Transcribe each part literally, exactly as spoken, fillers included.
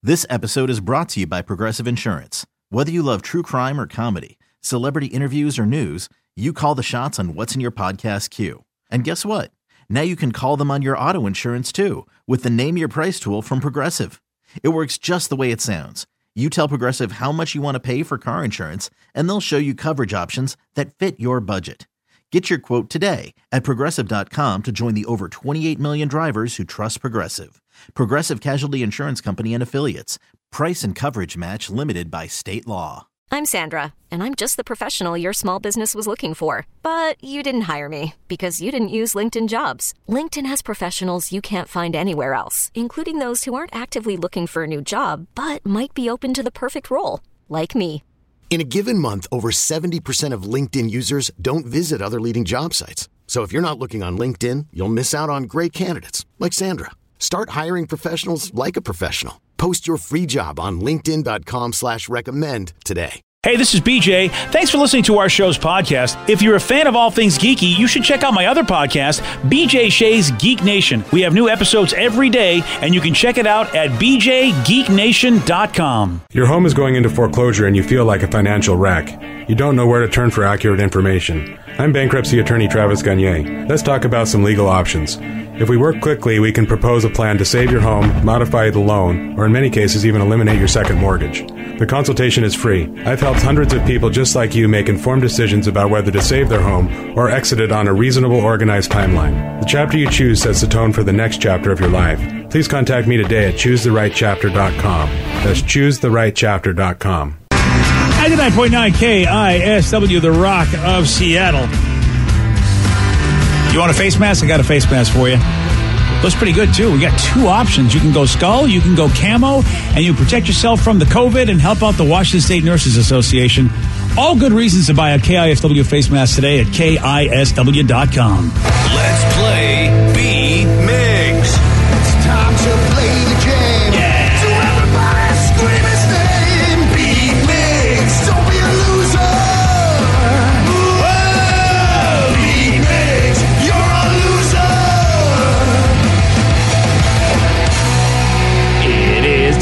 This episode is brought to you by Progressive Insurance. Whether you love true crime or comedy, celebrity interviews or news, you call the shots on what's in your podcast queue. And guess what? Now you can call them on your auto insurance too with the Name Your Price tool from Progressive. It works just the way it sounds. You tell Progressive how much you want to pay for car insurance, and they'll show you coverage options that fit your budget. Get your quote today at Progressive dot com to join the over twenty-eight million drivers who trust Progressive. Progressive Casualty Insurance Company and Affiliates. Price and coverage match limited by state law. I'm Sandra, and I'm just the professional your small business was looking for. But you didn't hire me because you didn't use LinkedIn Jobs. LinkedIn has professionals you can't find anywhere else, including those who aren't actively looking for a new job, but might be open to the perfect role, like me. In a given month, over seventy percent of LinkedIn users don't visit other leading job sites. So if you're not looking on LinkedIn, you'll miss out on great candidates like Sandra. Start hiring professionals like a professional. Post your free job on linkedin dot com slash recommend today. Hey, this is B J. Thanks for listening to our show's podcast. If you're a fan of all things geeky, you should check out my other podcast, B J Shea's Geek Nation. We have new episodes every day, and you can check it out at b j geek nation dot com. Your home is going into foreclosure and you feel like a financial wreck. You don't know where to turn for accurate information. I'm bankruptcy attorney Travis Gagne. Let's talk about some legal options. If we work quickly, we can propose a plan to save your home, modify the loan, or in many cases even eliminate your second mortgage. The consultation is free. I've helped hundreds of people just like you make informed decisions about whether to save their home or exit it on a reasonable, organized timeline. The chapter you choose sets the tone for the next chapter of your life. Please contact me today at choose the right chapter dot com. That's choose the right chapter dot com. ninety-nine point nine K I S W, the Rock of Seattle. You want a face mask? I got a face mask for you. Looks pretty good, too. We got two options. You can go skull, you can go camo, and you protect yourself from the COVID and help out the Washington State Nurses Association. All good reasons to buy a K I S W face mask today at K I S W dot com. Let's play B-Migs. It's time to play the game. Yeah. So everybody scream his name. B-Migs. Don't be a loser. Whoa. B-Migs. You're a loser. It is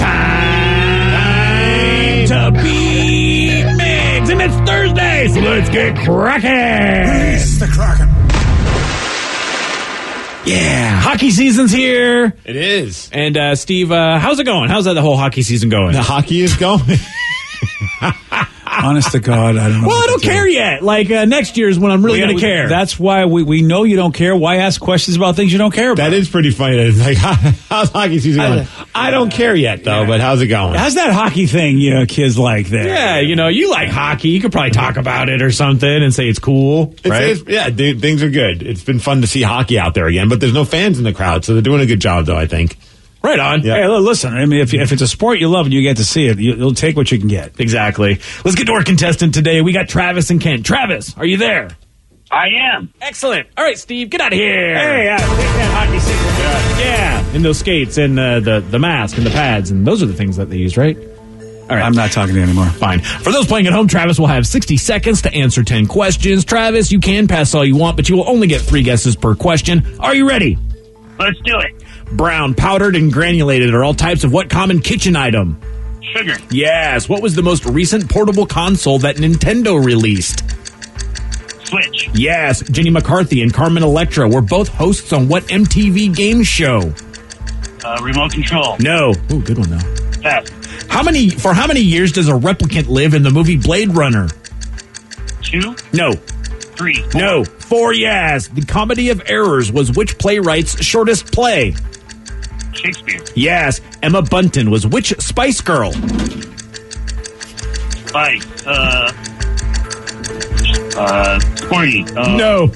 time to be Migs, and it's Thursday, so let's get cracking. Release the Kraken. Yeah, hockey season's here. It is. And uh, Steve, uh, how's it going? How's that the whole hockey season going? The hockey is going. Honest to God, I don't know. Well, I don't care yet. Like, uh, next year is when I'm really going to care. That's why we, we know you don't care. Why ask questions about things you don't care about? That is pretty funny. It's like, how's hockey season going? I, I don't care yet, though, yeah. But how's it going? How's that hockey thing you know, kids like there? Yeah, you know, you like hockey. You could probably talk about it or something and say it's cool, it's, right? It's, yeah, th- things are good. It's been fun to see hockey out there again, but there's no fans in the crowd, so they're doing a good job, though, I think. Right on. Yep. Hey, listen, I mean, if, if it's a sport you love and you get to see it, you, you'll take what you can get. Exactly. Let's get to our contestant today. We got Travis and Kent. Travis, are you there? I am. Excellent. All right, Steve, get out of here. Hey, uh, that hockey stick. Yeah, and those skates and uh, the, the mask and the pads, and those are the things that they use, right? All right. I'm not talking to you anymore. Fine. For those playing at home, Travis will have sixty seconds to answer ten questions. Travis, you can pass all you want, but you will only get three guesses per question. Are you ready? Let's do it. Brown, powdered, and granulated are all types of what common kitchen item? Sugar. Yes. What was the most recent portable console that Nintendo released? Switch. Yes. Jenny McCarthy and Carmen Electra were both hosts on what M T V game show? Uh, remote control. No. Ooh, good one, though. Pass. How many, for how many years does a replicant live in the movie Blade Runner? Two. No. Three. Four. No. Four, yes. The Comedy of Errors was which playwright's shortest play? Shakespeare. Yes. Emma Bunton was which Spice Girl? Spice. Uh. Uh. Corny. Uh, no.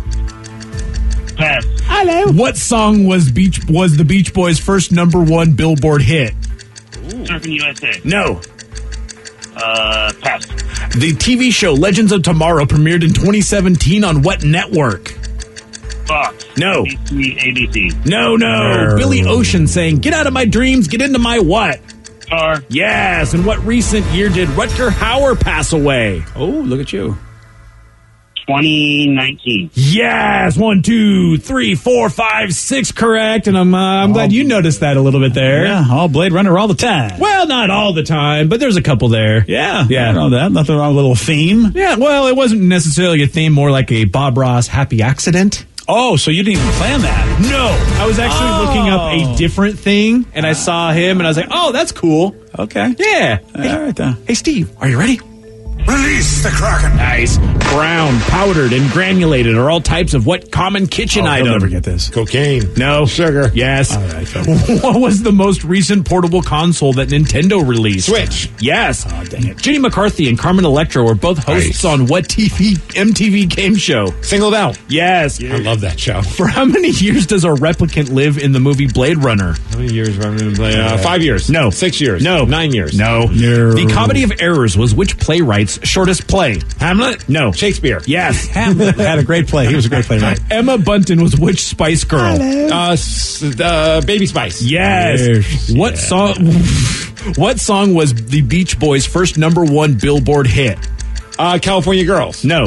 Pass. Hello. What song was Beach was the Beach Boys' first number one Billboard hit? Ooh. Surfing U S A. No. Uh. Pass. The T V show Legends of Tomorrow premiered in twenty seventeen on what network? Fox. No. A B C. A B C. No, no. no. Billy Ocean saying, "Get out of my dreams, get into my what?" Car. Yes. And what recent year did Rutger Hauer pass away? Oh, look at you. twenty nineteen. Yes, one, two, three, four, five, six, correct. And I'm uh, I'm oh. glad you noticed that a little bit there. Yeah, all Blade Runner all the time. Well, not all the time, but there's a couple there. Yeah, yeah, I know that. Nothing wrong with a little theme. Yeah, well, it wasn't necessarily a theme, more like a Bob Ross happy accident. Oh, so you didn't even plan that? No, I was actually oh. looking up a different thing, and I saw him, and I was like, "Oh, that's cool." Okay, yeah. All right, then. Hey, Steve, are you ready? Release the Kraken. Nice. Ground, powdered, and granulated are all types of what common kitchen oh, item? I'll never get this. Cocaine. No. Sugar. Yes. All right. What was the most recent portable console that Nintendo released? Switch. Yes. Oh, dang it. Jenny McCarthy and Carmen Electra were both hosts nice. on what T V M T V game show? Singled Out. Yes. I love that show. For how many years does a replicant live in the movie Blade Runner? How many years were I going to play? Uh, five years. No. Six years. No. Nine years. No. No. The Comedy of Errors was which playwright's shortest play? Hamlet? No. Shakespeare. Yes. Hamlet had a great play. He was a great playwright. Emma Bunton was which Spice Girl? Uh, s- uh, Baby Spice. Yes. Yes. What song? What song was the Beach Boys' first number one Billboard hit? Uh, California Girls. No.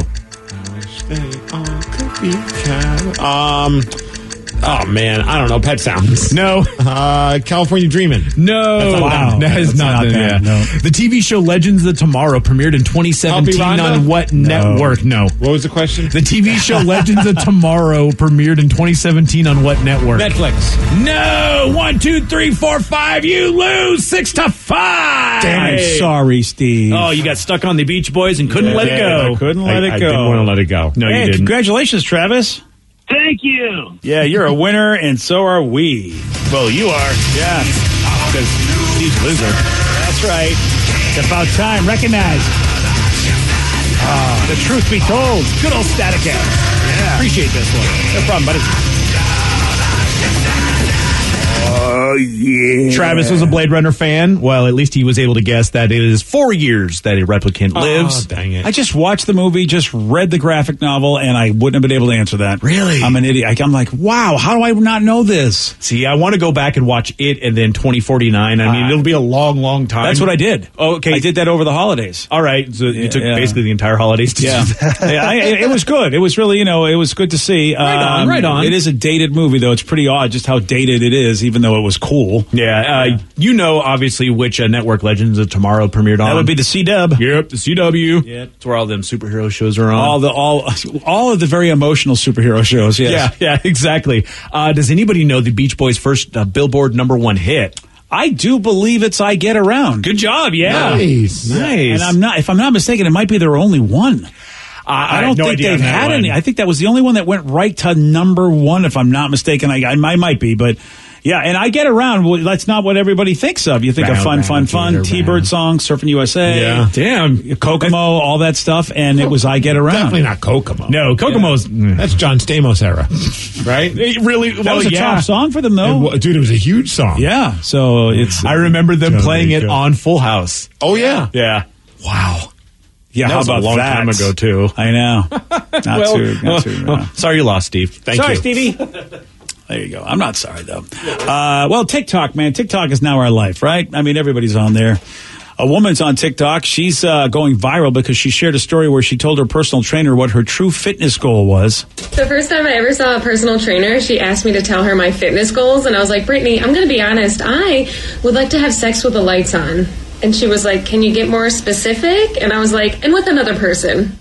Um. Oh man, I don't know. Pet Sounds. No. Uh, California Dreamin'. No. That's not Wow. them. That is That's not, not them, them, yeah. no. The T V show Legends of Tomorrow premiered in twenty seventeen Help me, Rhonda? on what network? No. What was the question? The T V show Legends of Tomorrow premiered in twenty seventeen on what network? Netflix. No. One, two, three, four, five. You lose six to five. I'm sorry, Steve. Oh, you got stuck on the Beach Boys and couldn't let it Yeah, go. I couldn't let I, it I go. didn't want to let it go. No, hey, you didn't. congratulations, Travis. Thank you. Yeah, you're a winner, and so are we. Well, you are. Yeah, Because Steve's a loser. that's right. It's about time. Recognize. Ah, the truth be told. Good old Static X. Yeah. Appreciate this one. No problem, buddy. Oh, yeah. Travis was a Blade Runner fan. Well, at least he was able to guess that it is four years that a replicant lives. Oh, dang it. I just watched the movie, just read the graphic novel, and I wouldn't have been able to answer that. Really? I'm an idiot. I- I'm like, wow, how do I not know this? See, I want to go back and watch it and then twenty forty-nine. I mean, Uh, it'll be a long, long time. That's what I did. Oh, okay. I did that over the holidays. All right. So you Yeah, took yeah. basically the entire holidays to Yeah, do that. Yeah, I, it was good. It was really, you know, it was good to see. Right on, Um, right on. It is a dated movie, though. It's pretty odd just how dated it is, even though it was cool. Yeah. Uh, you know, obviously, which uh, network Legends of Tomorrow premiered on. That would be the C-Dub. Yep, the C W. Yep. That's where all them superhero shows are on. All the all all of the very emotional superhero shows. Yes. Yeah, yeah, exactly. Uh, does anybody know the Beach Boys' first uh, Billboard number one hit? I do believe it's "I Get Around." Good job, yeah. Nice. Nice. And I'm not, if I'm not mistaken, it might be their only one. I, I don't have no think idea they've on that had one. any. I think that was the only one that went right to number one, if I'm not mistaken. I, I, I might be, but yeah. And "I Get Around," well, that's not what everybody thinks of. You think Round, of "Fun, round, Fun, Fun," get T-Bird around. song, "Surfing U S A," Yeah. Damn. Kokomo, all that stuff, and it was "I Get Around." Definitely not Kokomo. No, Kokomo's. mm. That's John Stamos era, right? It really, That well, was a yeah. top song for them, though. It wa- dude, it was a huge song. Yeah, so it's I remember them Jamaica. playing it on Full House. Oh yeah. Yeah. wow. Yeah, That how was a about long that? time ago, too. I know. Not Well, too. Not too. well, no. sorry you lost, Steve. Thank Sorry, you. Stevie. There you go. I'm not sorry, though. Uh, well, TikTok, man. TikTok is now our life, right? I mean, everybody's on there. A woman's on TikTok. She's uh, going viral because she shared a story where she told her personal trainer what her true fitness goal was. The first time I ever saw a personal trainer, she asked me to tell her my fitness goals, and I was like, Brittany, I'm going to be honest. I would like to have sex with the lights on. And she was like, can you get more specific? And I was like, and with another person.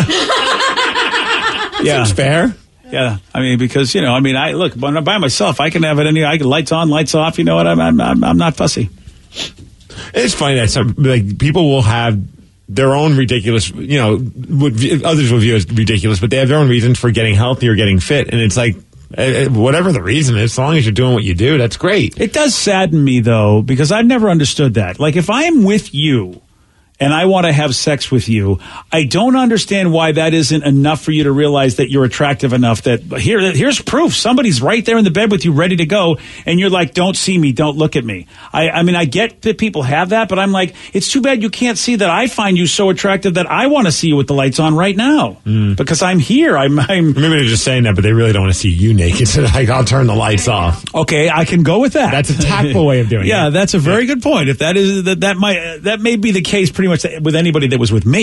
Yeah. Seems fair. Yeah, I mean, because, you know, I mean, I look, when I'm by myself, I can have it any, I can lights on, lights off, you know what, I'm, I'm, I'm, I'm not fussy. It's funny that some like people will have their own ridiculous, you know, would view- others will view as ridiculous, but they have their own reasons for getting healthy or getting fit, and it's like uh, whatever the reason is, as long as you're doing what you do, that's great. It does sadden me, though, because I've never understood that. Like, if I'm with you and I want to have sex with you, I don't understand why that isn't enough for you to realize that you're attractive enough that here, here's proof. Somebody's right there in the bed with you ready to go, and you're like, don't see me, don't look at me. I, I mean, I get that people have that, but I'm like, it's too bad you can't see that I find you so attractive that I want to see you with the lights on right now. Mm. Because I'm here. I'm, I'm Maybe they're just saying that, but they really don't want to see you naked. So like, I'll turn the lights off. okay, I can go with that. That's a tactful way of doing Yeah, it. that's a very good point. If that is that, that might that may be the case pretty much with anybody that was with me.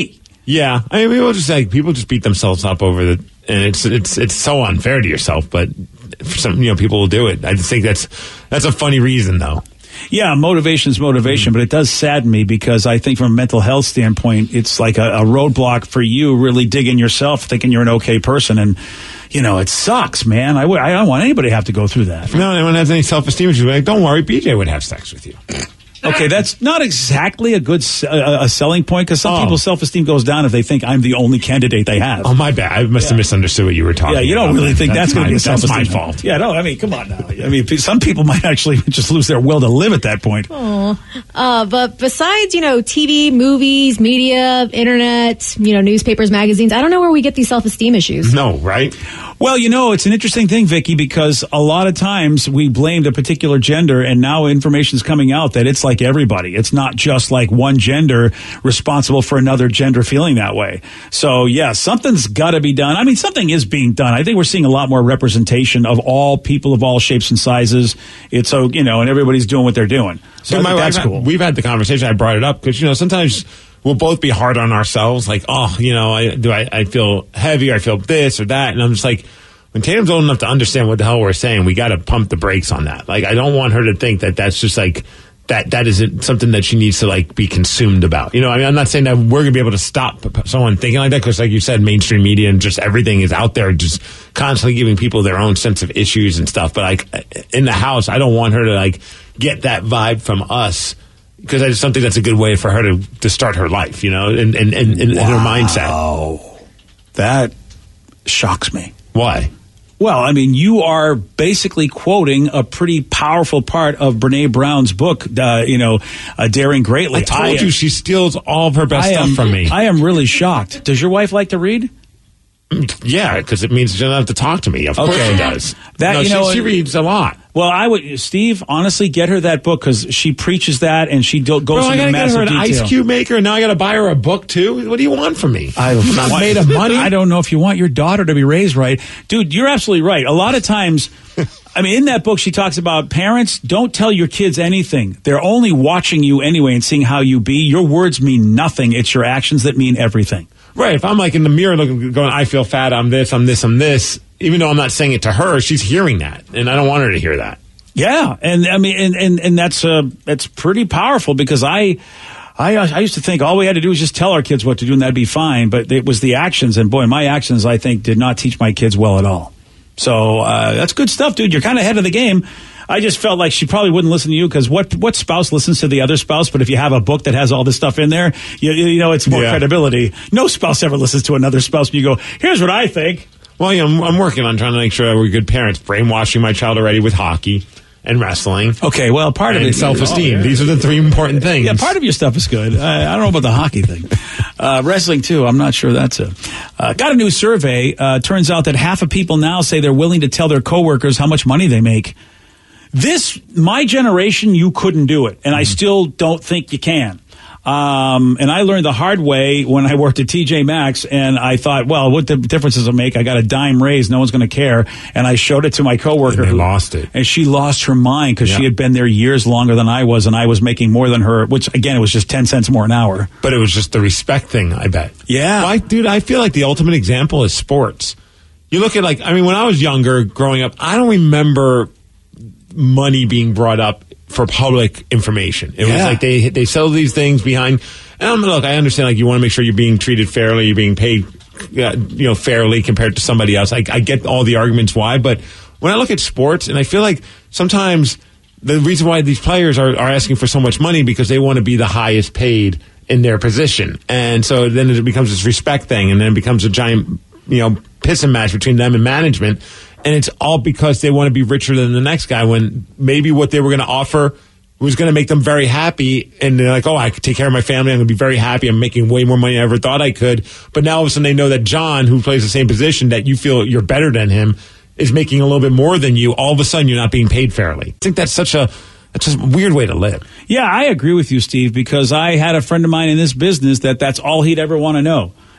Yeah, I mean, people just like people just beat themselves up over the, and it's it's it's so unfair to yourself. But for some, you know, people will do it. I just think that's that's a funny reason, though. Yeah, motivation is motivation, but it does sadden me because I think from a mental health standpoint, it's like a, a roadblock for you really digging yourself, thinking you're an okay person. And, you know, it sucks, man. I, w- I don't want anybody to have to go through that. If no one has any self-esteem issues, like, don't worry, B J would have sex with you. Okay, that's not exactly a good uh, a selling point because some Oh. people's self-esteem goes down if they think I'm the only candidate they have. Oh, my bad. I must Yeah. have misunderstood what you were talking Yeah, you don't about. really think that's, going to be a That's self-esteem. my fault. Yeah, no, I mean, come on now. I mean, some people might actually just lose their will to live at that point. Oh, uh, but besides, you know, T V, movies, media, internet, you know, newspapers, magazines, I don't know where we get these self-esteem issues. No, right? Well, you know, it's an interesting thing, Vicky, because a lot of times we blamed a particular gender, and now information's coming out that it's like everybody. It's not just like one gender responsible for another gender feeling that way. So, yeah, something's got to be done. I mean, something is being done. I think we're seeing a lot more representation of all people of all shapes and sizes. It's so, you know, and everybody's doing what they're doing. So Dude, I think my that's wife- cool. We've had the conversation. I brought it up because, you know, sometimes we'll both be hard on ourselves. Like, oh, you know, I, do I, I feel heavy or I feel this or that. And I'm just like, when Tatum's old enough to understand what the hell we're saying, we got to pump the brakes on that. Like, I don't want her to think that that's just like, that that isn't something that she needs to like be consumed about. You know, I mean, I'm not saying that we're going to be able to stop someone thinking like that because, like you said, mainstream media and just everything is out there just constantly giving people their own sense of issues and stuff. But like in the house, I don't want her to like get that vibe from us because I just don't think that's a good way for her to, to start her life, you know, and, and, and, and Wow. her mindset. Oh, that shocks me. Why? Well, I mean, you are basically quoting a pretty powerful part of Brene Brown's book, uh, you know, uh, Daring Greatly. I told you she steals all of her best I stuff am, from me. I am really shocked. Does your wife like to read? Yeah, because it means she doesn't have to talk to me. Of course Okay. she does. That, no, you she, know, she reads a lot. Well, I would, Steve, honestly, get her that book because she preaches that and she do, goes Bro, I into gotta get massive her an detail. ice cube maker, and now I gotta buy her a book too. What do you want from me? I, I'm not made of money. I don't know if you want your daughter to be raised right. Dude, you're absolutely right. A lot of times, I mean, in that book, she talks about parents, don't tell your kids anything. They're only watching you anyway and seeing how you be. Your words mean nothing. It's your actions that mean everything. Right. If I'm like in the mirror looking, going, I feel fat, I'm this, I'm this, I'm this, even though I'm not saying it to her, she's hearing that. And I don't want her to hear that. Yeah, and I mean, and and, and that's uh, that's pretty powerful because I, I, I used to think all we had to do was just tell our kids what to do and that'd be fine. But it was the actions, and boy, my actions I think did not teach my kids well at all. So uh, that's good stuff, dude. You're kind of ahead of the game. I just felt like she probably wouldn't listen to you because what what spouse listens to the other spouse? But if you have a book that has all this stuff in there, you, you know, it's more Yeah. credibility. No spouse ever listens to another spouse. But you go, here's what I think. Well, yeah, I'm, I'm working on trying to make sure that we're good parents, brainwashing my child already with hockey and wrestling. Okay, well, part of and it self-esteem. Oh, yeah. These are the three important things. Yeah, part of your stuff is good. I, I don't know about the hockey thing. Uh, wrestling, too. I'm not sure that's a... Uh, got a new survey. Uh, turns out that half of people now say they're willing to tell their coworkers how much money they make. This, my generation, you couldn't do it. And I still don't think you can. Um, and I learned the hard way when I worked at T J Maxx, and I thought, well, what the difference does it make? I got a dime raise. No one's going to care. And I showed it to my coworker. And they who lost it. And she lost her mind because she Yeah. had been there years longer than I was, and I was making more than her, which, again, it was just ten cents more an hour. But it was just the respect thing, I bet. Yeah. Well, I, dude, I feel like the ultimate example is sports. You look at, like, I mean, when I was younger, growing up, I don't remember money being brought up for public information. It was Yeah. like they they sell these things behind. And I'm, look, I understand, like, you want to make sure you're being treated fairly, you're being paid, uh, you know, fairly compared to somebody else. I, I get all the arguments why, but when I look at sports, and I feel like sometimes the reason why these players are, are asking for so much money because they want to be the highest paid in their position. And so then it becomes this respect thing, and then it becomes a giant, you know, pissing match between them and management. And it's all because they want to be richer than the next guy when maybe what they were going to offer was going to make them very happy. And they're like, oh, I could take care of my family. I'm going to be very happy. I'm making way more money than I ever thought I could. But now all of a sudden they know that John, who plays the same position, that you feel you're better than him, is making a little bit more than you. All of a sudden you're not being paid fairly. I think that's such a, that's just a weird way to live. Yeah, I agree with you, Steve, because I had a friend of mine in this business that that's all he'd ever want to know.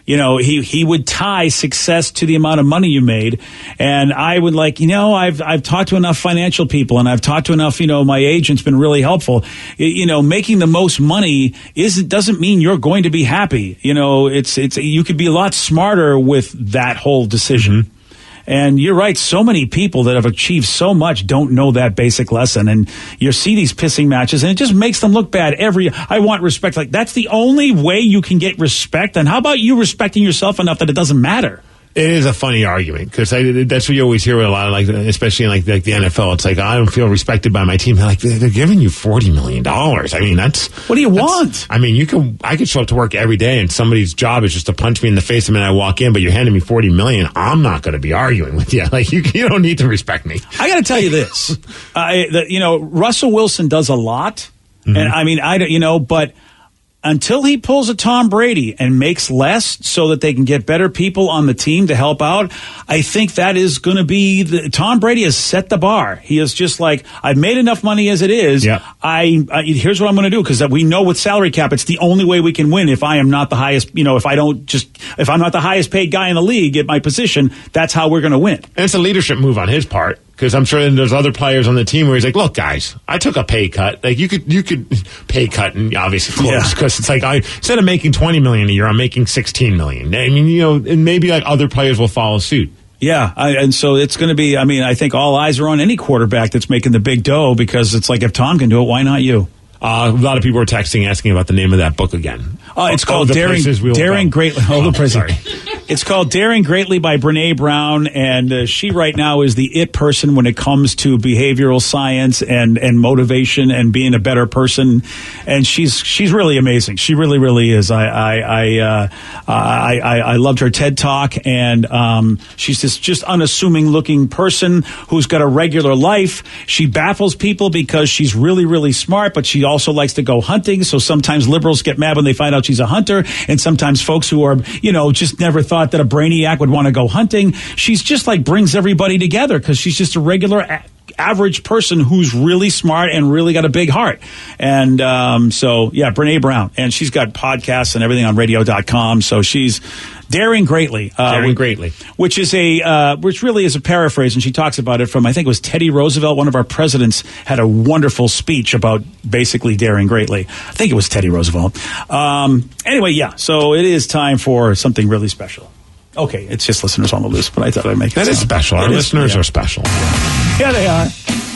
You know, he, he would tie success to the amount of money you made. And I would like, you know, I've, I've talked to enough financial people and I've talked to enough, you know, my agent's been really helpful. You know, making the most money is, doesn't mean you're going to be happy. You know, it's, it's, you could be a lot smarter with that whole decision. Mm-hmm. And you're right. So many people that have achieved so much don't know that basic lesson. And you see these pissing matches and it just makes them look bad every, I want respect. Like that's the only way you can get respect. And how about you respecting yourself enough that it doesn't matter? It is a funny argument because that's what you always hear with a lot of like, especially in like, like the N F L. It's like, I don't feel respected by my team. They're like, they're giving you forty million dollars. I mean, that's. What do you want? I mean, you can, I could show up to work every day and somebody's job is just to punch me in the face the minute I walk in, but you're handing me forty million dollars. I'm not going to be arguing with you. Like, you, you don't need to respect me. I got to tell you this. I, the, you know, Russell Wilson does a lot. Mm-hmm. And I mean, I don't, you know, but. Until he pulls a Tom Brady and makes less so that they can get better people on the team to help out, I think that is going to be the, Tom Brady has set the bar. He is just like, I've made enough money as it is. Yep. I, I here's what I'm going to do because we know with salary cap, it's the only way we can win. If I am not the highest, you know, if I don't just, if I'm not the highest paid guy in the league at my position, that's how we're going to win. And it's a leadership move on his part. Because I'm sure there's other players on the team where he's like, "Look, guys, I took a pay cut. Like you could, you could pay cut and obviously close because yeah. It's like I instead of making twenty million a year, I'm making sixteen million. I mean, you know, and maybe like other players will follow suit." Yeah, I, and so it's going to be. I mean, I think all eyes are on any quarterback that's making the big dough because it's like if Tom can do it, why not you? Uh, a lot of people were texting asking about the name of that book again. Uh, it's oh, called Daring, Daring Greatly. Hold oh, the prison. Sorry. It's called Daring Greatly by Brene Brown, and uh, she right now is the it person when it comes to behavioral science and, and motivation and being a better person. And she's she's really amazing. She really really is. I I I uh, I, I, I loved her TED Talk, and um, she's this just unassuming looking person who's got a regular life. She baffles people because she's really really smart, but she also likes to go hunting. So sometimes liberals get mad when they find out she's a hunter, and sometimes folks who are, you know, just never thought that a brainiac would want to go hunting. She's just like brings everybody together because she's just a regular a- average person who's really smart and really got a big heart. And um, so, yeah, Brene Brown. And she's got podcasts and everything on radio dot com. So she's Daring Greatly. Uh, Daring Greatly. Which is a, uh, which really is a paraphrase. And she talks about it from, I think it was Teddy Roosevelt. One of our presidents had a wonderful speech about basically daring greatly. I think it was Teddy Roosevelt. Um, anyway, yeah. So it is time for something really special. Okay, it's just listeners on the loose, but I thought I'd make it That sound. is special. Our It is, listeners yeah. are special. Yeah, they are.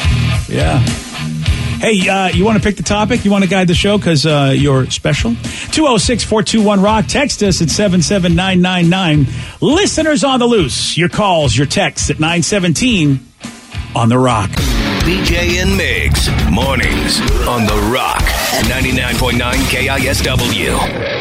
Yeah. Hey, uh, you want to pick the topic? You want to guide the show because uh, you're special? two oh six, four two one, rock. Text us at seven seven nine nine nine. Listeners on the loose. Your calls, your texts at nine seventeen on The Rock. B J and Migs, mornings on The Rock, ninety-nine point nine K I S W.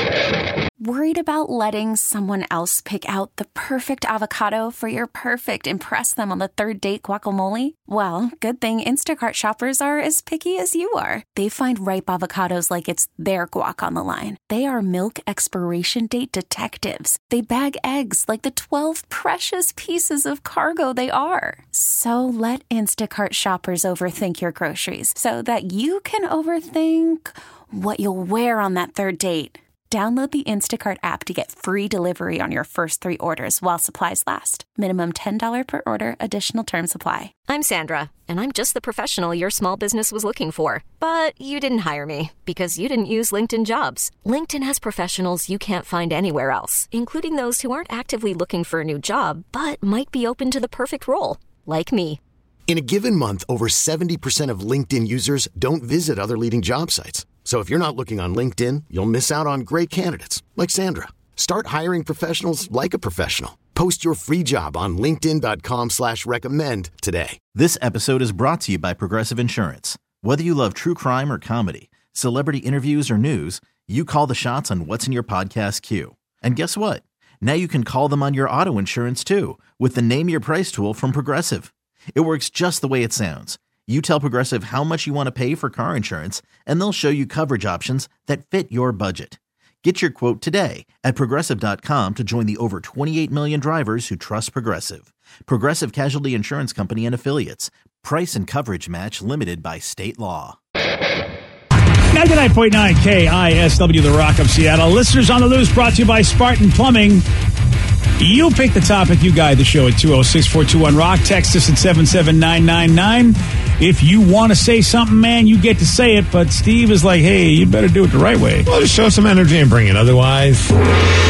Worried about letting someone else pick out the perfect avocado for your perfect impress them on the third date guacamole? Well, good thing Instacart shoppers are as picky as you are. They find ripe avocados like it's their guac on the line. They are milk expiration date detectives. They bag eggs like the twelve precious pieces of cargo they are. So let Instacart shoppers overthink your groceries so that you can overthink what you'll wear on that third date. Download the Instacart app to get free delivery on your first three orders while supplies last. Minimum ten dollars per order. Additional terms apply. I'm Sandra, and I'm just the professional your small business was looking for. But you didn't hire me because you didn't use LinkedIn Jobs. LinkedIn has professionals you can't find anywhere else, including those who aren't actively looking for a new job, but might be open to the perfect role, like me. In a given month, over seventy percent of LinkedIn users don't visit other leading job sites. So if you're not looking on LinkedIn, you'll miss out on great candidates like Sandra. Start hiring professionals like a professional. Post your free job on linkedin dot com slash recommend today. This episode is brought to you by Progressive Insurance. Whether you love true crime or comedy, celebrity interviews or news, you call the shots on what's in your podcast queue. And guess what? Now you can call them on your auto insurance too with the Name Your Price tool from Progressive. It works just the way it sounds. You tell Progressive how much you want to pay for car insurance, and they'll show you coverage options that fit your budget. Get your quote today at Progressive dot com to join the over twenty-eight million drivers who trust Progressive. Progressive Casualty Insurance Company and Affiliates. Price and coverage match limited by state law. ninety-nine point nine K I S W, The Rock of Seattle. Listeners on the Loose brought to you by Spartan Plumbing. You pick the topic. You guide the show at two oh six, four two one, rock. Text us at seven seven nine nine nine. If you want to say something, man, you get to say it. But Steve is like, hey, you better do it the right way. Well, just show some energy and bring it. Otherwise, you're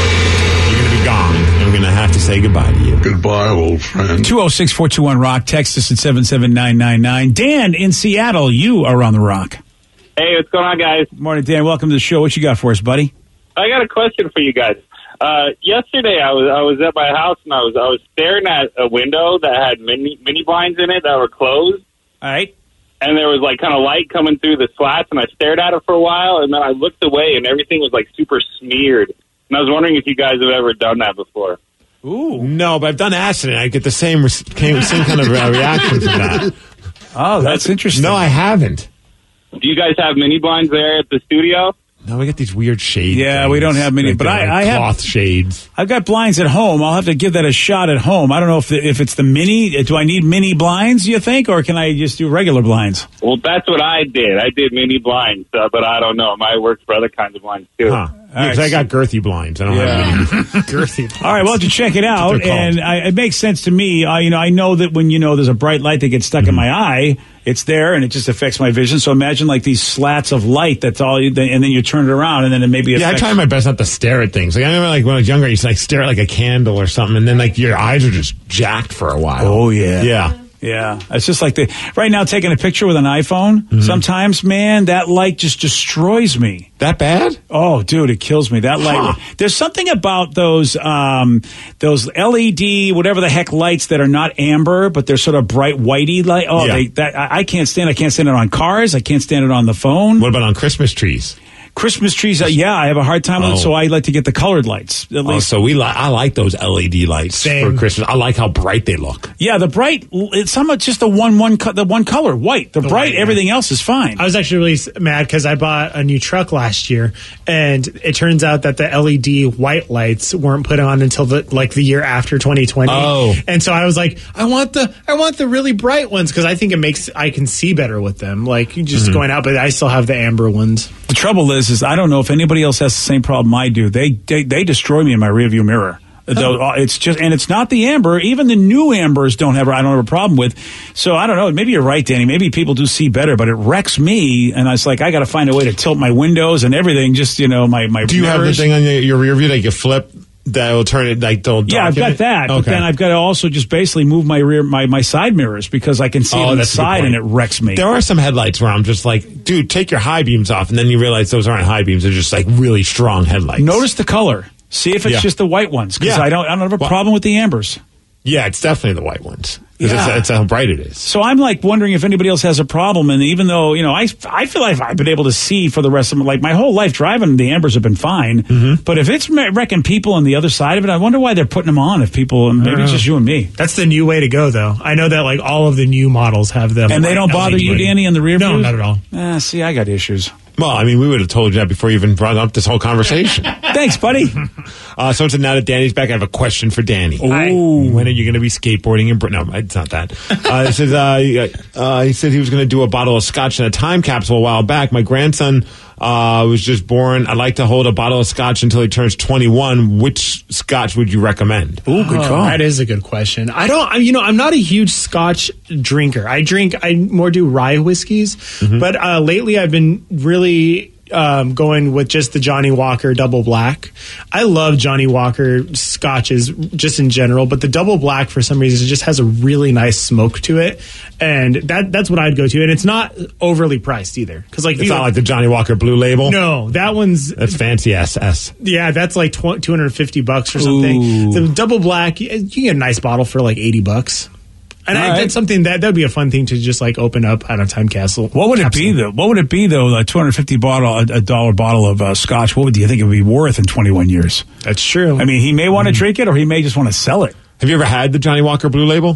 going to be gone. I'm going to have to say goodbye to you. Goodbye, old friend. two oh six, four two one, rock. Text us at seven seven nine nine nine. Dan in Seattle, you are on the Rock. Hey, what's going on, guys? Morning, Dan. Welcome to the show. What you got for us, buddy? I got a question for you guys. Uh, yesterday, I was I was at my house and I was I was staring at a window that had mini mini blinds in it that were closed. All right. And there was like kind of light coming through the slats, and I stared at it for a while, and then I looked away, and everything was like super smeared. And I was wondering if you guys have ever done that before. Ooh, no, but I've done acid, and I get the same same kind of uh, reaction from that. Oh, that's interesting. No, I haven't. Do you guys have mini blinds there at the studio? No, we got these weird shades. Yeah, things. we don't have many, like but the, I, like I have cloth shades. I've got blinds at home. I'll have to give that a shot at home. I don't know if the, if it's the mini. Do I need mini blinds? You think, or can I just do regular blinds? Well, that's what I did. I did mini blinds, uh, but I don't know. It might work for other kinds of blinds too. Huh. Yeah, right. I got girthy blinds. I don't Yeah. have mini girthy blinds. All right, well, to check it out, That's what they're and called. I, it makes sense to me. Uh, you know, I know that when you know there's a bright light that gets stuck Mm-hmm. in my eye, it's there and it just affects my vision. So imagine like these slats of light. That's all, you, and then you turn it around, and then it maybe Yeah, I affects. try my best not to stare at things. Like I remember, like when I was younger, I used to like stare at like a candle or something, and then like your eyes are just jacked for a while. Oh yeah, yeah. Yeah, it's just like the right now taking a picture with an iPhone. Mm-hmm. Sometimes, man, that light just destroys me. That bad? Oh, dude, it kills me. That light. Huh. There's something about those um, those L E D, whatever the heck lights that are not amber, but they're sort of bright whitey light. Oh, Yeah. they, that I, I can't stand. I can't stand it on cars. I can't stand it on the phone. What about on Christmas trees? Christmas trees, uh, yeah, I have a hard time with Oh. it, so I like to get the colored lights. At Oh, least. so we like. I like those L E D lights Same. for Christmas. I like how bright they look. Yeah, the bright. It's somewhat just the one one co- the one color, white. The, The bright, white, yeah. everything else is fine. I was actually really s- mad because I bought a new truck last year, and it turns out that the L E D white lights weren't put on until the like the year after twenty twenty. Oh. And so I was like, I want the I want the really bright ones because I think it makes I can see better with them. Like just Mm-hmm. going out, but I still have the amber ones. The trouble is, is I don't know if anybody else has the same problem I do. They they, they destroy me in my rearview mirror. Though, It's just, and it's not the amber. Even the new ambers don't have. I don't have a problem with. So I don't know. Maybe you're right, Danny. Maybe people do see better, but it wrecks me. And I was like, I got to find a way to tilt my windows and everything. Just you know, my my. Do you have the mirrors. thing on your, your rear view that you flip that will turn it like they'll? Yeah, I've darken got it? that. But Okay. then I've got to also just basically move my rear my, my side mirrors because I can see Oh, it on the that's a good side point. and it wrecks me. There are some headlights where I'm just like, dude, take your high beams off, and then you realize those aren't high beams; they're just like really strong headlights. Notice the color. See if it's Yeah. just the white ones because Yeah. I don't I don't have a Well- problem with the ambers. Yeah, it's definitely the white ones. It's, Yeah. it's how bright it is. So I'm like wondering if anybody else has a problem. And even though, you know, I, I feel like I've been able to see for the rest of my, like my whole life driving, the ambers have been fine. Mm-hmm. But if it's me- wrecking people on the other side of it, I wonder why they're putting them on if people, maybe it's just you and me. That's the new way to go, though. I know that like all of the new models have them, And they don't bother you, Danny, in the rear No, views? not at all. Ah, see, I got issues. Well, I mean, we would have told you that before you even brought up this whole conversation. Thanks, buddy. Uh, so now that Danny's back, I have a question for Danny. Ooh. When are you going to be skateboarding in Britain? No, it's not that. Uh, it says, uh, he- uh, he said he was going to do a bottle of scotch in a time capsule a while back. My grandson uh, was just born. I'd like to hold a bottle of scotch until he turns twenty-one. Which scotch would you recommend? Ooh, good Oh, call. that is a good question. I don't, I, you know, I'm not a huge Scotch drinker. I drink, I more do rye whiskeys, Mm-hmm. but uh, lately I've been really um, going with just the Johnny Walker Double Black. I love Johnny Walker scotches just in general, but the Double Black for some reason just has a really nice smoke to it, and that that's what I'd go to. And it's not overly priced either, because like if It's you not like the Johnny Walker Blue Label. no, that one's That's fancy S S. yeah, that's like tw- two hundred fifty bucks or something. Ooh. The double black, you can get a nice bottle for like eighty bucks. And All I, right. that's something that that'd be a fun thing to just like open up at a time capsule. What would it capsule. be though? What would it be though? A two hundred fifty bottle, a, a dollar bottle of uh, scotch. What would do you think it would be worth in twenty-one years? That's true. I mean, he may want to drink it, or he may just want to sell it. Have you ever had the Johnny Walker Blue Label?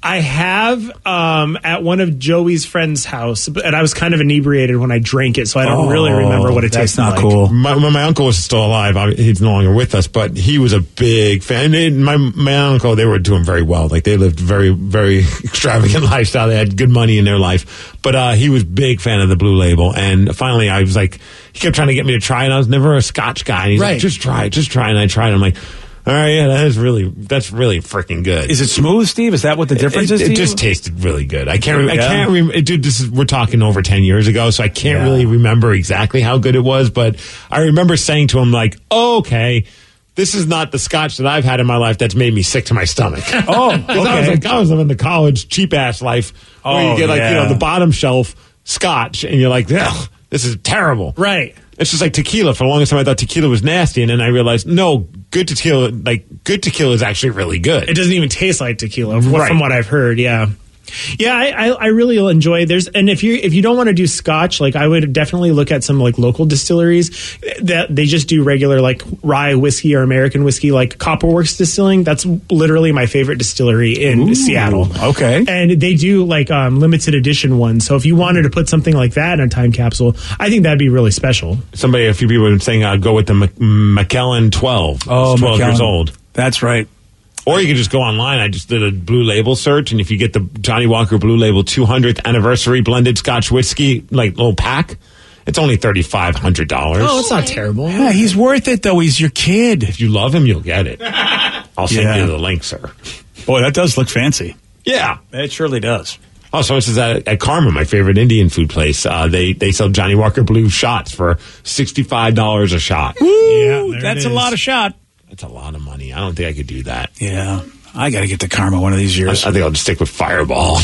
I have um, at one of Joey's friend's house, and I was kind of inebriated when I drank it, so I don't Oh, really remember what it that's tasted not like. cool. My, when my uncle was still alive, I, he's no longer with us, but he was a big fan. And my my uncle, they were doing very well. Like they lived very very extravagant lifestyle. They had good money in their life, but uh, he was big fan of the Blue Label. And finally, I was like, he kept trying to get me to try it. And I was never a Scotch guy. And he's Right. like, just try it, just try it. And I tried it. I'm like, all right, yeah, that is really that's really freaking good. Is it smooth, Steve? Is that what the difference it, is? It, to it you? just tasted really good. I can't. Re- Yeah. I can't. Re- dude, this is we're talking over ten years ago, so I can't Yeah. really remember exactly how good it was. But I remember saying to him like, oh, "Okay, this is not the Scotch that I've had in my life that's made me sick to my stomach." Oh, I was okay. like, I was living the college cheap ass life where Oh, you get like you yeah. know the bottom shelf Scotch, and you're like, ugh, this is terrible. Right. It's just like tequila. For the longest time, I thought tequila was nasty, and then I realized, no, good tequila, like good tequila, is actually really good. It doesn't even taste like tequila, Right. from what I've heard. Yeah, yeah, I, I, I really enjoy. There's, and if you if you don't want to do Scotch, like I would definitely look at some like local distilleries that they just do regular like rye whiskey or American whiskey, like Copperworks Distilling. That's literally my favorite distillery in Ooh, Seattle. okay. And they do like um, limited edition ones. So if you wanted to put something like that in a time capsule, I think that'd be really special. Somebody, a few people have been saying, uh, go with the Mc- McKellen twelve. Oh, It's twelve years McKellen. old. That's right. Or you can just go online. I just did a Blue Label search, and if you get the Johnny Walker Blue Label two hundredth anniversary blended Scotch whiskey, like little pack, it's only thirty-five hundred dollars. Oh, it's not terrible. Yeah, he's worth it though. He's your kid. If you love him, you'll get it. I'll send Yeah. you the link, sir. Boy, that does look fancy. Yeah. It surely does. Oh, so this is at, at Karma, my favorite Indian food place. Uh, they they sell Johnny Walker Blue shots for sixty-five dollars a shot. Woo, there that's it a is. lot of shot. That's a lot of money. I don't think I could do that. Yeah, I got to get to Karma one of these I, I years. think I'll just stick with Fireball.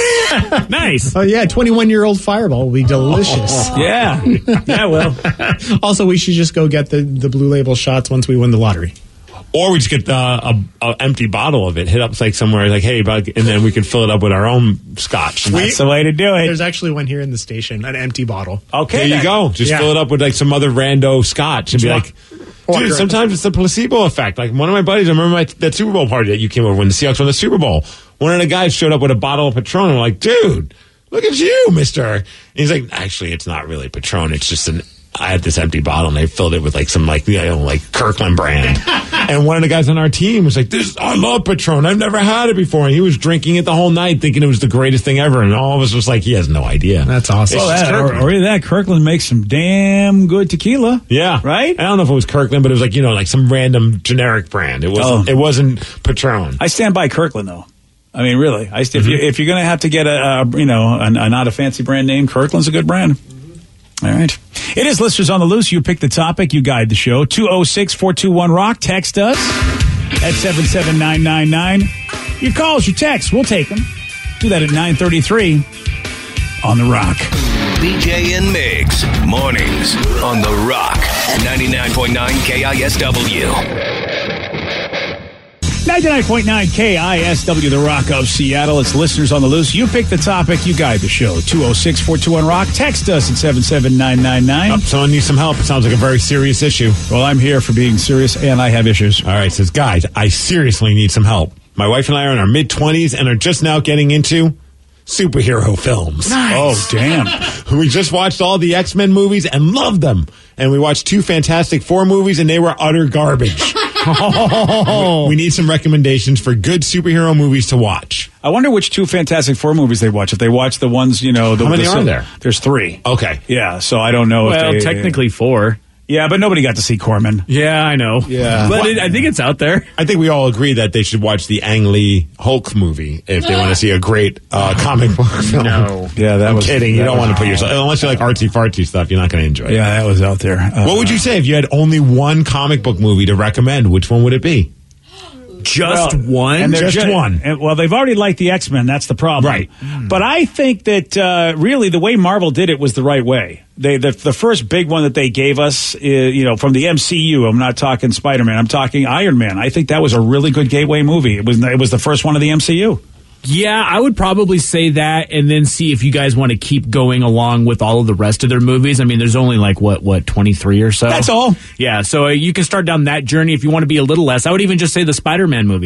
Nice. Oh yeah, twenty-one year old Fireball will be delicious. Yeah, yeah. Well, Also, we should just go get the the Blue Label shots once we win the lottery. Or we just get uh, a, a empty bottle of it, hit up like somewhere, like, hey, bud, and then we can fill it up with our own scotch. And that's the way to do it. There's actually one here in the station, an empty bottle. Okay, there you then. go. Just Yeah. fill it up with like some other rando scotch and be like, Walk dude, around. sometimes it's the placebo effect. Like one of my buddies, I remember my, that Super Bowl party that you came over when the Seahawks won the Super Bowl. One of the guys showed up with a bottle of Patron. And we're like, dude, look at you, mister. And he's like, actually, it's not really Patron. It's just an, I had this empty bottle and they filled it with like some like, you know, like Kirkland brand. And one of the guys on our team was like, this, I love Patron. I've never had it before. And he was drinking it the whole night thinking it was the greatest thing ever. And all of us was like, he has no idea. That's awesome. It's Oh, just that, or, Kirkland. or either that Kirkland makes some damn good tequila. Yeah. Right? I don't know if it was Kirkland, but it was like, you know, like some random generic brand. It wasn't, Oh. it wasn't Patron. I stand by Kirkland though. I mean, really. I, if, you, if you're going to have to get a, a you know, a, a not a fancy brand name, Kirkland's a good brand. All right. It is Listeners on the Loose. You pick the topic. You guide the show. two oh six, four two one, ROCK. Text us at seven seven nine nine nine. Your calls, your texts, we'll take them. Do that at nine thirty-three on The Rock. B J and Migs, mornings on The Rock, ninety-nine point nine K I S W. ninety-nine point nine K I S W, The Rock of Seattle. It's Listeners on the Loose. You pick the topic. You guide the show. two oh six, four two one, ROCK. Text us at seven seven nine nine nine. Oh, someone needs some help. It sounds like a very serious issue. Well, I'm here for being serious, and I have issues. All right, says, guys, I seriously need some help. My wife and I are in our mid-twenties and are just now getting into superhero films. Oh, damn. We just watched all the X-Men movies and loved them. And we watched two Fantastic Four movies and they were utter garbage. We need some recommendations for good superhero movies to watch. I wonder which two Fantastic Four movies they watch. If they watch the ones, you know... The, How many the, are there? There's three. Okay. Yeah, so I don't know Well, if they... technically four. Yeah, but nobody got to see Corman. Yeah, I know. Yeah. But it, I think it's out there. I think we all agree that they should watch the Ang Lee Hulk movie if they want to see a great uh, comic book film. No. Yeah, that I'm was... kidding. You that don't was- want to put yourself... Unless you like artsy-fartsy stuff, you're not going to enjoy it. Yeah, that was out there. Uh, What would you say if you had only one comic book movie to recommend? Which one would it be? Just Well, one? and they're Just ju- one. and- well, they've already liked the X-Men. That's the problem. Right. But I think that uh, really the way Marvel did it was the right way. They the, the first big one that they gave us, uh, you know, from the M C U. I'm not talking Spider-Man. I'm talking Iron Man. I think that was a really good gateway movie. It was it was the first one of the M C U. Yeah, I would probably say that and then see if you guys want to keep going along with all of the rest of their movies. I mean, there's only like, what, what, twenty-three or so? That's all. Yeah, so uh, you can start down that journey if you want to be a little less. I would even just say the Spider-Man movies.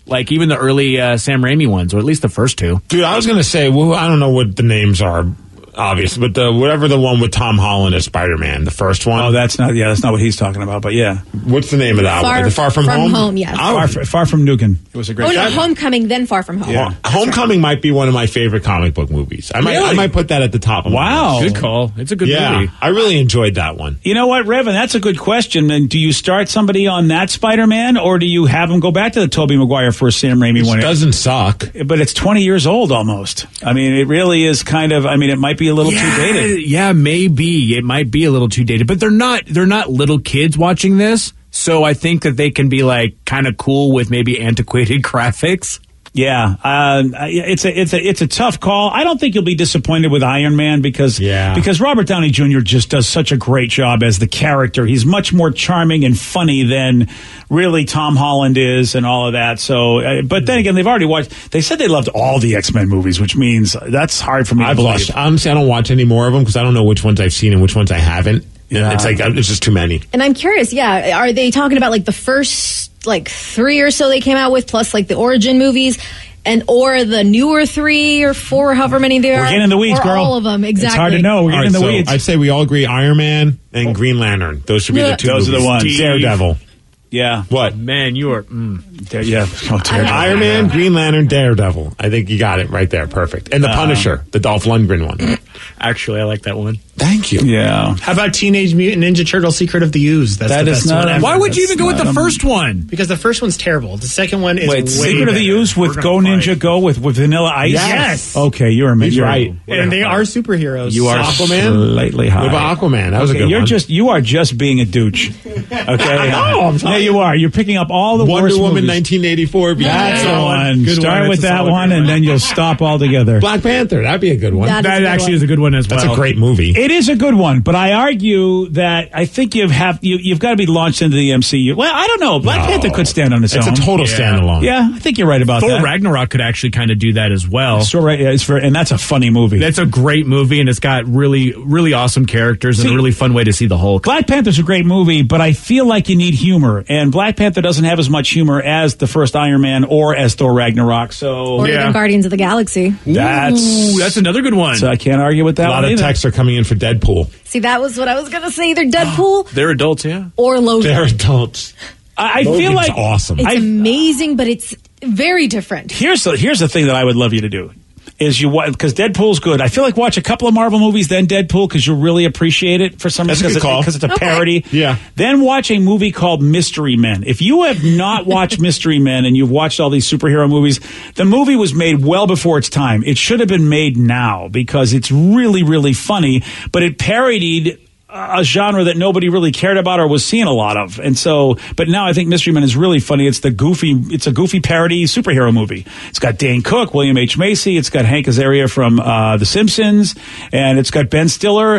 Like even the early uh, Sam Raimi ones, or at least the first two. Dude, I was going to say, well, I don't know what the names are, obviously, but the whatever the one with Tom Holland as Spider-Man, the first one. Oh, that's not, yeah, that's not what he's talking about, but yeah. What's the name of that Far, one? The Far From, from Home? Home, yes. Far, Far From Nukin. It was a great Oh, no, time. Homecoming, then Far From Home. Yeah. Homecoming might be one of my favorite comic book movies. I might, Really? I might put that at the top of my Wow. list. Good call. It's a good Yeah, movie. I really enjoyed that one. You know what, Revan? That's a good question. And do you start somebody on that Spider-Man, or do you have them go back to the Tobey Maguire first Sam Raimi one? It doesn't suck. But it's twenty years old almost. I mean, it really is kind of, I mean, it might be a little yeah, too dated. Yeah, maybe it might be a little too dated, but they're not. They're not little kids watching this, so I think that they can be like kind of cool with maybe antiquated graphics. Yeah, uh, it's a it's a it's a tough call. I don't think you'll be disappointed with Iron Man because Yeah. because Robert Downey Junior just does such a great job as the character. He's much more charming and funny than really Tom Holland is, and all of that. So, uh, but then again, they've already watched. They said they loved all the X-Men movies, which means that's hard for me I've to lost. believe. Honestly, I don't watch any more of them because I don't know which ones I've seen and which ones I haven't. Yeah. It's like it's just too many. And I'm curious, yeah, are they talking about like the first like three or so they came out with, plus like the origin movies, and or the newer three or four, however many there are? We're getting in the weeds, or girl. all of them, exactly. It's hard to know. We're All getting right, in the so weeds. I'd say we all agree Iron Man and Green Lantern. Those should be the two Those are the movies. ones. Daredevil. Yeah. What? Man, you are. Mm. There- yeah. Oh, Daredevil. Iron Man, Green Lantern, Daredevil. I think you got it right there. Perfect. And the Um, Punisher, the Dolph Lundgren one. Actually, I like that one. Thank you. Yeah. How about Teenage Mutant Ninja Turtle: Secret of the Ooze? That's That the is best not one a- ever. Why would you even go with not the a- first one? Because the first one's terrible. The second one is Wait, way Secret of the better. Ooze with We're Go gonna Ninja fight. Go with, with Vanilla Ice? Yes. Okay, you're He's you're right. And they are superheroes. You are Aquaman? slightly high. What about Aquaman? That was Okay, a good you're one. just you are just being a douche. Okay, I know, I'm yeah, telling you are. You're picking up all the Wonder worst Woman movies. nineteen eighty-four. That's the Yeah. one. Good Start one. with That's a that solid one, good and then you'll stop altogether. Black Panther. That'd be a good one. That is That a good actually one. is a good one as well. That's a great movie. It is a good one, but I argue that I think you have you, you've got to be launched into the M C U. Well, I don't know. Black No. Panther could stand on its, It's own. a total Yeah. standalone. Yeah, I think you're right about Thor that. Ragnarok could actually kind of do that as well. So right, yeah, it's for, and that's a funny movie. That's a great movie, and it's got really, really awesome characters and See- a really fun way to see the Hulk. Black Panther's a great movie, but I feel like you need humor, and Black Panther doesn't have as much humor as the first Iron Man or as Thor Ragnarok. So Or Yeah. even Guardians of the Galaxy. that's Ooh, that's another good one. so I can't argue with that A lot one of either. texts are coming in for Deadpool. See, that was what I was going to say. Either Deadpool They're adults, yeah. or Logan. They're adults. I, I feel Logan's like awesome. It's I- amazing, but it's very different. here's the here's the thing that I would love you to do is you because Deadpool's good. I feel like watch a couple of Marvel movies, then Deadpool, because you'll really appreciate it for some That's a reason good call. because it's a Okay. parody. Yeah. Then watch a movie called Mystery Men. If you have not watched Mystery Men and you've watched all these superhero movies, the movie was made well before its time. It should have been made now because it's really really funny, but it parodied a genre that nobody really cared about or was seeing a lot of. And so, but now I think Mystery Men is really funny. It's the goofy, it's a goofy parody superhero movie. It's got Dane Cook, William H. Macy. It's got Hank Azaria from uh, The Simpsons. And it's got Ben Stiller.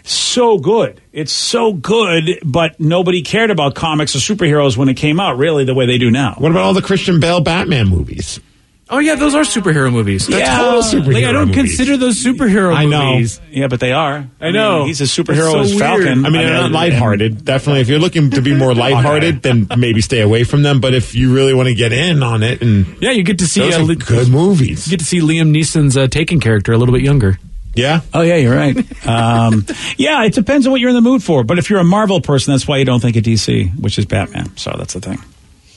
So good. It's so good, but nobody cared about comics or superheroes when it came out, really, the way they do now. What about all the Christian Bale Batman movies? Oh yeah, those are superhero movies. They're Yeah. total superhero Like I don't movies. consider those superhero I know. movies. Yeah, but they are. I know. mean, he's a It's superhero so as weird. Falcon. I mean, they're not lighthearted. Definitely, if you're looking to be more lighthearted, then maybe stay away from them. But if you really want to get in on it, and Yeah, you get to see those uh, are Li- good movies. you get to see Liam Neeson's uh, Taken character a little bit younger. Yeah. Oh, yeah, you're right. Um, yeah, it depends on what you're in the mood for. But if you're a Marvel person, that's why you don't think of D C, which is Batman. So that's the thing.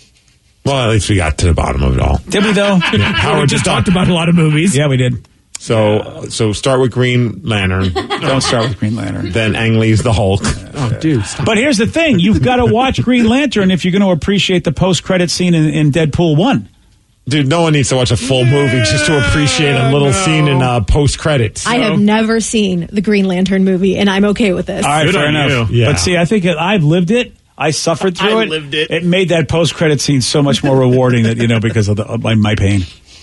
Well, at least we got to the bottom of it all. Did we, though? we just talked about a lot of movies. Yeah, we did. So, so start with Green Lantern, Don't start with Green Lantern. then Ang Lee's the Hulk. Oh, dude. Stop. But here's the thing. You've got to watch Green Lantern if you're going to appreciate the post-credit scene in, in Deadpool one. Dude, no one needs to watch a full movie just to appreciate a little scene in uh, post credits. I have never seen the Green Lantern movie, and I'm okay with this. All right, Good fair on enough. you. Yeah. But see, I think it, I've lived it. I suffered through I it. lived it. It made that post-credit scene so much more rewarding that, you know, because of, the, of my, my pain.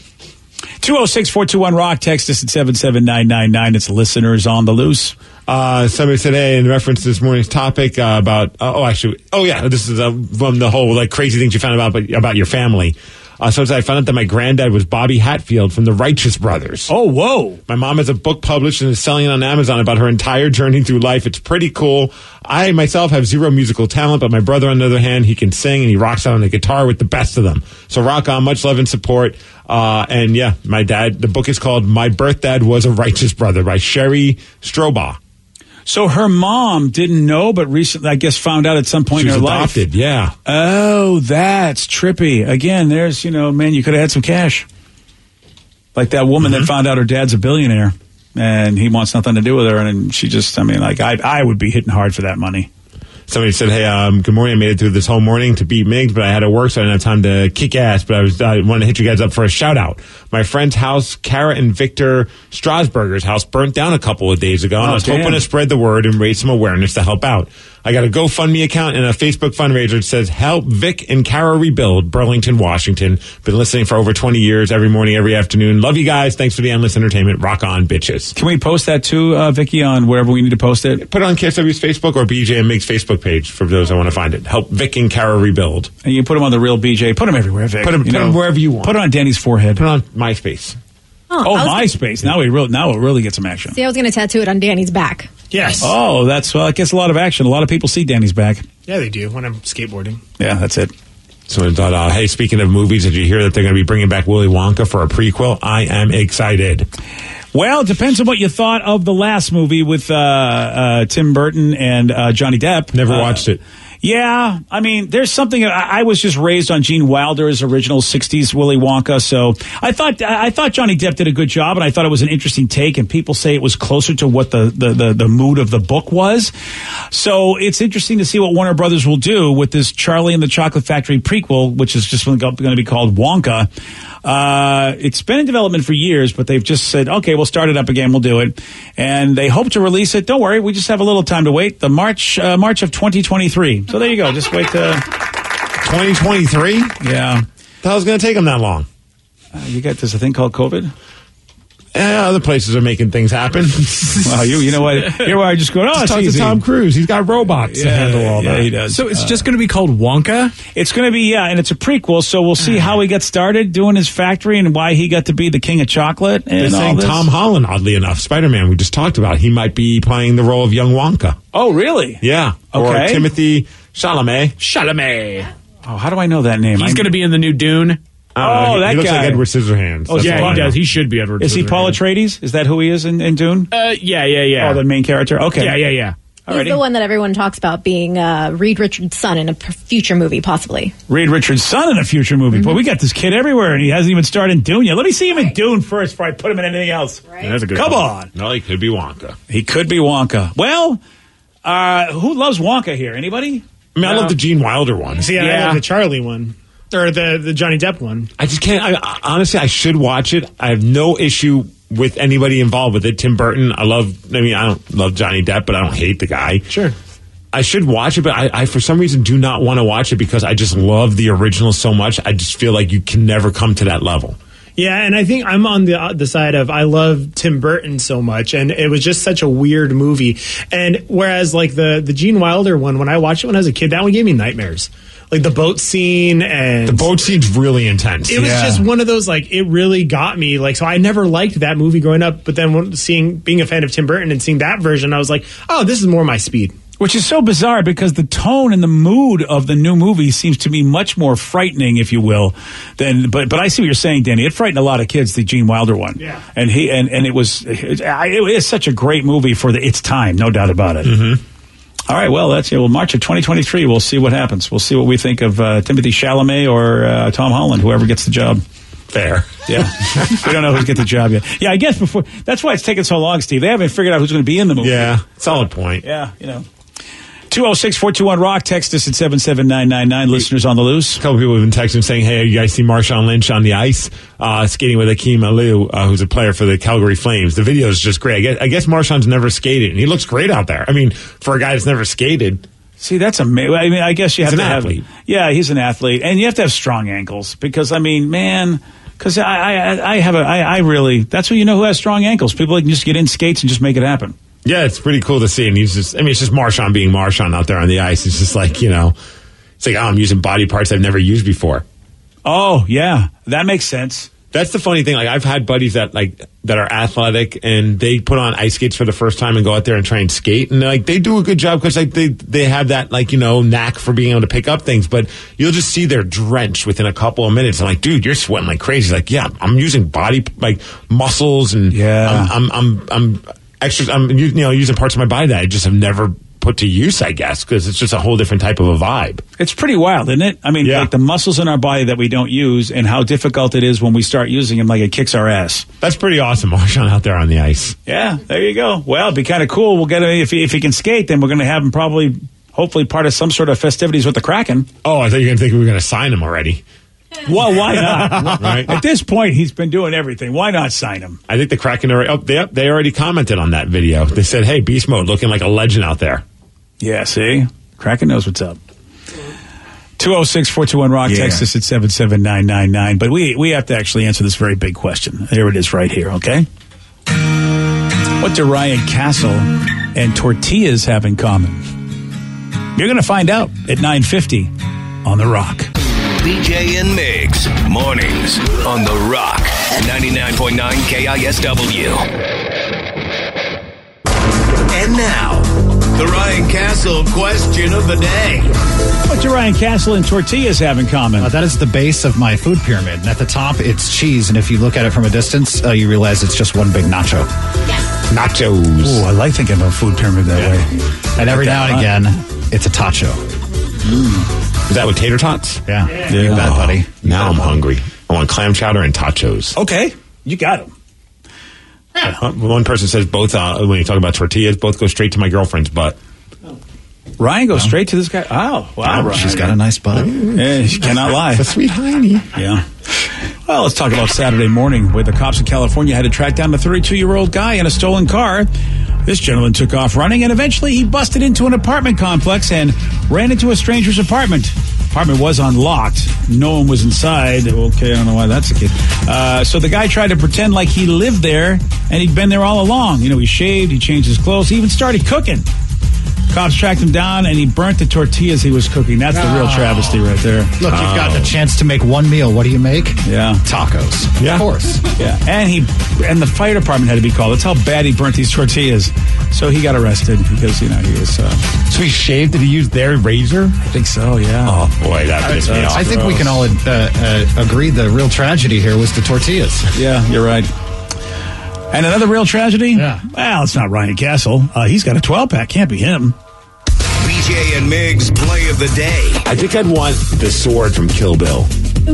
two oh six, four two one, rock. Text us at seven seven nine nine nine. It's listeners on the loose. Uh, somebody today in reference to this morning's topic uh, about, uh, oh, actually, oh, yeah, this is uh, from the whole like crazy things you found out about, about your family. Uh, so I found out that my granddad was Bobby Hatfield from the Righteous Brothers. Oh, whoa. My mom has a book published and is selling it on Amazon about her entire journey through life. It's pretty cool. I myself have zero musical talent, but my brother, on the other hand, he can sing and he rocks out on the guitar with the best of them. So rock on, much love and support. Uh, and yeah, my dad, the book is called My Birth Dad Was a Righteous Brother by Sherry Strobaugh. So her mom didn't know, but recently, I guess, found out at some point She was in her adopted, life. yeah. Oh, that's trippy. Again, there's, you know, man, you could have had some cash. Like that woman Mm-hmm. that found out her dad's a billionaire and he wants nothing to do with her. And she just, I mean, like, I, I would be hitting hard for that money. Somebody said, hey, um, good morning. I made it through this whole morning to beat Migs, but I had to work, so I didn't have time to kick ass. But I was I wanted to hit you guys up for a shout out. My friend's house, Kara and Victor Strasburger's house, burnt down a couple of days ago, and Oh, I was damn. hoping to spread the word and raise some awareness to help out. I got a GoFundMe account and a Facebook fundraiser that says, help Vic and Kara rebuild Burlington, Washington. Been listening for over twenty years, every morning, every afternoon. Love you guys. Thanks for the endless entertainment. Rock on, bitches. Can we post that too, uh, Vicky, on wherever we need to post it? Put it on K S W's Facebook or B J and Migs Facebook page for those that want to find it. Help Vic and Kara rebuild. And you put them on the real B J. Put them everywhere, Vic. Put 'em- You put 'em wherever you want. Put it on Danny's forehead. Put it on MySpace. Oh, Oh, I was- MySpace. Now we really, now we'll really get some action. See, I was going to tattoo it on Danny's back. Yes. Oh, that's, well, it gets a lot of action. A lot of people see Danny's back. Yeah, they do when I'm skateboarding. Yeah, that's it. So I thought, uh, hey, speaking of movies, did you hear that they're going to be bringing back Willy Wonka for a prequel? I am excited. Well, it depends on what you thought of the last movie with uh, uh, Tim Burton and uh, Johnny Depp. Never Uh, watched it. Yeah, I mean, there's something. I, I was just raised on Gene Wilder's original sixties Willy Wonka, so I thought I thought Johnny Depp did a good job, and I thought it was an interesting take. And people say it was closer to what the the the, the mood of the book was. So it's interesting to see what Warner Brothers will do with this Charlie and the Chocolate Factory prequel, which is just going to be called Wonka. Uh, it's been in development for years, but they've just said, okay, we'll start it up again. We'll do it. And they hope to release it. Don't worry. We just have a little time to wait. The March, uh, March of twenty twenty-three. So there you go. Just wait to twenty twenty-three? Yeah. The hell's going to take them that long? Uh, you got this, a thing called COVID? Yeah, other places are making things happen. Well, you you know what? Here I just go, oh, Just it's talk easy. to Tom Cruise. He's got robots to handle all yeah, that. he does. So it's Uh, just going to be called Wonka? It's going to be, yeah, and it's a prequel, so we'll see how he got started doing his factory and why he got to be the king of chocolate. And They're all saying this. Tom Holland, oddly enough, Spider-Man, we just talked about, he might be playing the role of young Wonka. Oh, really? Yeah. Okay. Or Timothy Chalamet. Chalamet. Oh, how do I know that name? He's I- going to be in the new Dune. I don't know, Oh, he- that he looks guy. like Edward Scissorhands. Oh, That's yeah, all I he know. does. He should be Edward Is he Paul Atreides? Is that who he is in, in Dune? Uh, yeah, yeah, yeah. Oh, the main character? Okay. Yeah, yeah, yeah. He's Alrighty. the one that everyone talks about being uh, Reed Richards' son in a p- future movie, possibly. Reed Richards' son in a future movie. Boy, we got this kid everywhere, and he hasn't even started in Dune yet. Let me see him in Dune first before I put him in anything else. Yeah, that's a good Come call. on. No, he could be Wonka. He could be Wonka. Well, uh, who loves Wonka here? Anybody? I mean, I No. love the Gene Wilder one. See, I Yeah. love the Charlie one. Or the, the Johnny Depp one. I just can't. I, I- honestly, I should watch it. I have no issue with anybody involved with it. Tim Burton, I love. I mean, I don't love Johnny Depp, but I don't hate the guy. Sure. I should watch it, but I, I for some reason do not want to watch it because I just love the original so much. I just feel like you can never come to that level. Yeah, and I think I'm on the uh, the side of I love Tim Burton so much, and it was just such a weird movie. And whereas like the the Gene Wilder one, when I watched it when I was a kid, that one gave me nightmares. Like the boat scene and The boat scene's really intense. it was Yeah. just one of those like it really got me. Like so, I never liked that movie growing up, but then when seeing being a fan of Tim Burton and seeing that version, I was like, oh, this is more my speed. Which is so bizarre because the tone and the mood of the new movie seems to be much more frightening, if you will, than. But but I see what you're saying, Danny. It frightened a lot of kids, the Gene Wilder one. Yeah. And he and, and it was it, it is such a great movie for the, its time, no doubt about it. Mm-hmm. All right, well that's yeah. Well, March of twenty twenty-three, we'll see what happens. We'll see what we think of uh, Timothy Chalamet or uh, Tom Holland, whoever gets the job. Fair. Yeah, we don't know who's get the job yet. Yeah, I guess before that's why it's taking so long, Steve. They haven't figured out who's going to be in the movie. Yeah, solid point. Yeah, you know. two oh six, four two one, rock. Text us at seven seven nine nine nine. Listeners on the loose. A couple people have been texting saying, hey, you guys see Marshawn Lynch on the ice uh, skating with Akeem Aliu, uh, who's a player for the Calgary Flames. The video is just great. I guess, I guess Marshawn's never skated, and he looks great out there. I mean, for a guy that's never skated. See, that's amazing. I mean, I guess you have He's to an have. athlete. Yeah, he's an athlete, and you have to have strong ankles because, I mean, man, because I, I, I have a, I, I really, that's who you know who has strong ankles. People that can just get in skates and just make it happen. Yeah, it's pretty cool to see. And he's just, I mean, it's just Marshawn being Marshawn out there on the ice. It's just like, you know, it's like, oh, I'm using body parts I've never used before. Oh, yeah. That makes sense. That's the funny thing. Like, I've had buddies that like that are athletic and they put on ice skates for the first time and go out there and try and skate, and like they do a good job because like they they have that like you know knack for being able to pick up things. But you'll just see they're drenched within a couple of minutes. I'm like, dude, you're sweating like crazy. He's like, yeah, I'm using body like muscles and yeah, I'm I'm I'm, I'm extra. I'm you know using parts of my body that I just have never put to use, I guess, because it's just a whole different type of a vibe. It's pretty wild, isn't it? I mean, Yeah. like the muscles in our body that we don't use and how difficult it is when we start using them, like it kicks our ass. That's pretty awesome, Marshawn, out there on the ice. Yeah, there you go. Well, it'd be kind of cool. We'll get him, if he, if he can skate, then we're going to have him probably, hopefully part of some sort of festivities with the Kraken. Oh, I thought you were going to think we were going to sign him already. Well, why not? Right. At this point, he's been doing everything. Why not sign him? I think the Kraken already, oh, they, they already commented on that video. They said, hey, Beast Mode looking like a legend out there. Yeah, see? Kraken knows what's up. two oh six, four two one, rock. Yeah. Text us at seven seven nine nine nine. But we, we have to actually answer this very big question. Here it is right here, okay? What do Ryan Castle and tortillas have in common? You're going to find out at nine fifty on The Rock. B J and Migs, mornings on The Rock, ninety-nine point nine K I S W. And now, the Ryan Castle question of the day. What do Ryan Castle and tortillas have in common? Uh, that is the base of my food pyramid. And at the top, it's cheese. And if you look at it from a distance, uh, you realize it's just one big nacho. Nachos. Oh, I like thinking of a food pyramid that way. And every Like now that, and huh? again, it's a tacho. Is that with tater tots? Yeah. Yeah. You bet, Oh, buddy. Now I'm hungry. I want clam chowder and tachos. Okay, you got him. Uh, One person says both, uh, when you talk about tortillas, both go straight to my girlfriend's butt. Ryan goes straight to this guy. Oh, wow. Ryan. She's got a nice butt. Yeah, she cannot lie. A sweet hiney. Yeah. Well, let's talk about Saturday morning, where the cops in California had to track down a thirty-two-year-old guy in a stolen car. This gentleman took off running, and eventually he busted into an apartment complex and ran into a stranger's apartment. Apartment was unlocked. No one was inside. Okay, I don't know why that's the case. Uh, so the guy tried to pretend like he lived there, and he'd been there all along. You know, he shaved, he changed his clothes, he even started cooking. Cops tracked him down, and he burnt the tortillas he was cooking. That's the real travesty right there. Look, you've got a chance to make one meal. What do you make? Yeah. Tacos. Yeah. Of course. Yeah, and he and the fire department had to be called. That's how bad he burnt these tortillas. So he got arrested because you know he was. Uh, So he shaved? Did he use their razor? I think so. Yeah. Oh boy, that pissed me off. I think we can all uh, uh, agree the real tragedy here was the tortillas. Yeah, you're right. And another real tragedy. Yeah. Well, it's not Ryan Castle. Uh, he's got a twelve pack. Can't be him. B J and Migs play of the day. I think I'd want the sword from Kill Bill.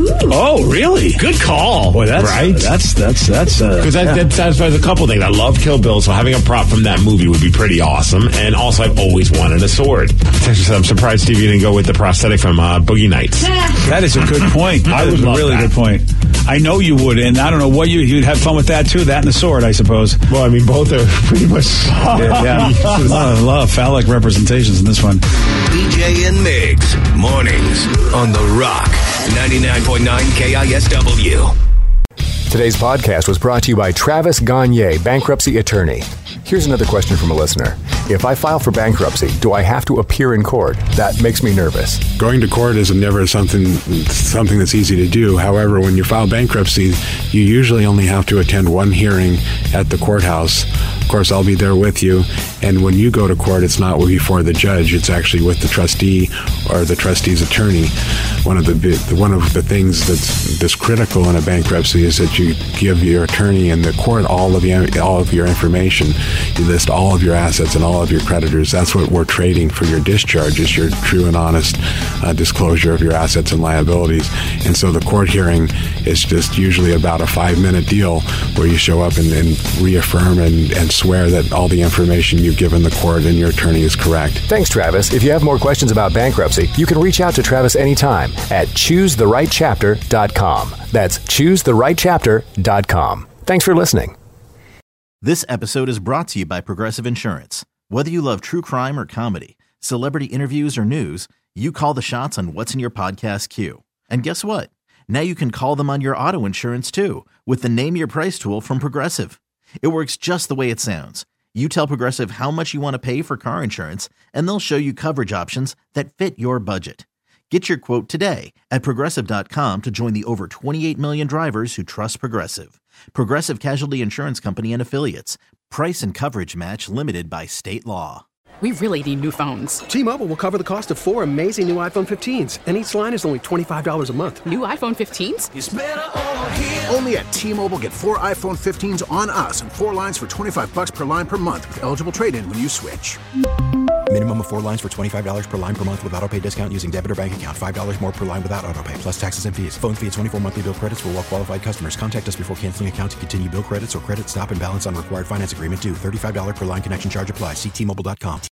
Oh, really? Good call. Boy, that's Right? That's that's that's uh, Because that, yeah. that satisfies a couple things. I love Kill Bill, so having a prop from that movie would be pretty awesome. And also, I've always wanted a sword. I'm surprised Steve you didn't go with the prosthetic from uh, Boogie Nights. That is a good point. I That would is a love really that. good point. I know you would, and I don't know what you you'd have fun with that too. That and the sword, I suppose. Well, I mean, both are pretty much. Yeah, yeah. a, lot of, a lot of phallic representations in this one. B J and Migs, mornings on The Rock, ninety-nine point nine K I S W. Today's podcast was brought to you by Travis Gagne, bankruptcy attorney. Here's another question from a listener. If I file for bankruptcy, do I have to appear in court? That makes me nervous. Going to court is never something something that's easy to do. However, when you file bankruptcy, you usually only have to attend one hearing at the courthouse. Of course, I'll be there with you. And when you go to court, it's not before the judge. It's actually with the trustee or the trustee's attorney. One of the one of the things that's that's critical in a bankruptcy is that you give your attorney and the court all of the all of your information. You list all of your assets and all of your creditors. That's what we're trading for your discharge, is your true and honest uh, disclosure of your assets and liabilities. And so the court hearing is just usually about a five-minute deal where you show up and, and reaffirm and, and swear that all the information you've given the court and your attorney is correct. Thanks, Travis. If you have more questions about bankruptcy, you can reach out to Travis anytime at choose the right chapter dot com. That's choose the right chapter dot com. Thanks for listening. This episode is brought to you by Progressive Insurance. Whether you love true crime or comedy, celebrity interviews or news, you call the shots on what's in your podcast queue. And guess what? Now you can call them on your auto insurance too with the Name Your Price tool from Progressive. It works just the way it sounds. You tell Progressive how much you want to pay for car insurance, and they'll show you coverage options that fit your budget. Get your quote today at Progressive dot com to join the over twenty-eight million drivers who trust Progressive. Progressive Casualty Insurance Company and Affiliates. Price and coverage match limited by state law. We really need new phones. T-Mobile will cover the cost of four amazing new iPhone fifteens, and each line is only twenty-five dollars a month. New iPhone fifteens? It's better over here. Only at T-Mobile, get four iPhone fifteens on us and four lines for twenty-five bucks per line per month with eligible trade-in when you switch. Minimum of four lines for twenty-five dollars per line per month with autopay discount using debit or bank account. five dollars more per line without autopay, plus taxes and fees. Phone fee at twenty-four monthly bill credits for well-qualified customers. Contact us before canceling account to continue bill credits or credit stop and balance on required finance agreement due. thirty-five dollars per line connection charge applies. See T Mobile dot com.